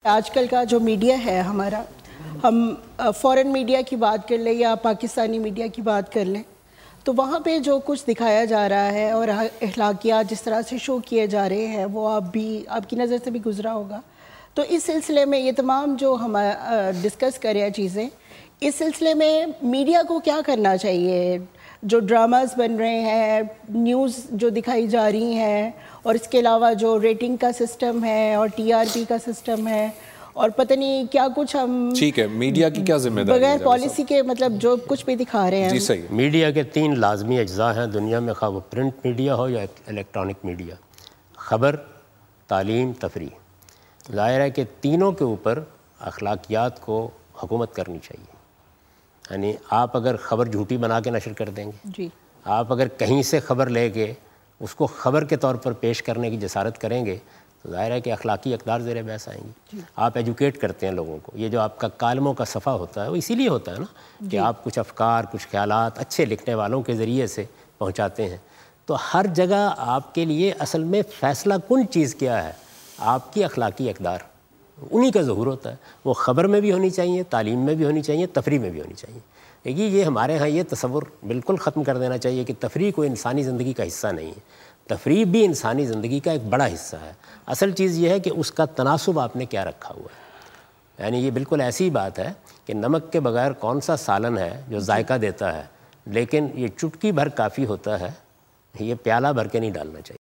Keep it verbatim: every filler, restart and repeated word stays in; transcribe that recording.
آج کل کا جو میڈیا ہے ہمارا، ہم فورن میڈیا کی بات کر لیں یا پاکستانی میڈیا کی بات کر لیں، تو وہاں پہ جو کچھ دکھایا جا رہا ہے اور اخلاقیات جس طرح سے شو کیے جا رہے ہیں وہ آپ بھی آپ کی نظر سے بھی گزرا ہوگا. تو اس سلسلے میں یہ تمام جو ہم ڈسکس کر رہے ہیں چیزیں، اس سلسلے میں میڈیا کو کیا کرنا چاہیے؟ جو ڈراماز بن رہے ہیں، نیوز جو دکھائی جا رہی ہیں، اور اس کے علاوہ جو ریٹنگ کا سسٹم ہے اور ٹی آر پی کا سسٹم ہے اور پتہ نہیں کیا کچھ، ہم ٹھیک ہے میڈیا کی کیا ذمہ داری ہے بغیر پالیسی کے مطلب جو کچھ بھی دکھا رہے ہیں؟ جی صحیح. میڈیا کے تین لازمی اجزاء ہیں دنیا میں، خواہ وہ پرنٹ میڈیا ہو یا الیکٹرانک میڈیا: خبر، تعلیم، تفریح. ظاہر ہے کہ تینوں کے اوپر اخلاقیات کو حکومت کرنی چاہیے. یعنی آپ اگر خبر جھوٹی بنا کے نشر کر دیں گے، جی آپ اگر کہیں سے خبر لے کے اس کو خبر کے طور پر پیش کرنے کی جسارت کریں گے تو ظاہر ہے کہ اخلاقی اقدار زیر بحث آئیں گی. آپ ایجوکیٹ کرتے ہیں لوگوں کو، یہ جو آپ کا کالموں کا صفحہ ہوتا ہے وہ اسی لیے ہوتا ہے نا کہ آپ کچھ افکار، کچھ خیالات اچھے لکھنے والوں کے ذریعے سے پہنچاتے ہیں. تو ہر جگہ آپ کے لیے اصل میں فیصلہ کن چیز کیا ہے؟ آپ کی اخلاقی اقدار، انہی کا ظہور ہوتا ہے. وہ خبر میں بھی ہونی چاہیے، تعلیم میں بھی ہونی چاہیے، تفریح میں بھی ہونی چاہیے. دیکھیے یہ ہمارے ہاں یہ تصور بالکل ختم کر دینا چاہیے کہ تفریح کوئی انسانی زندگی کا حصہ نہیں ہے. تفریح بھی انسانی زندگی کا ایک بڑا حصہ ہے. اصل چیز یہ ہے کہ اس کا تناسب آپ نے کیا رکھا ہوا ہے. یعنی یہ بالکل ایسی بات ہے کہ نمک کے بغیر کون سا سالن ہے جو ذائقہ دیتا ہے، لیکن یہ چٹکی بھر کافی ہوتا ہے، یہ پیالہ بھر کے نہیں ڈالنا چاہیے.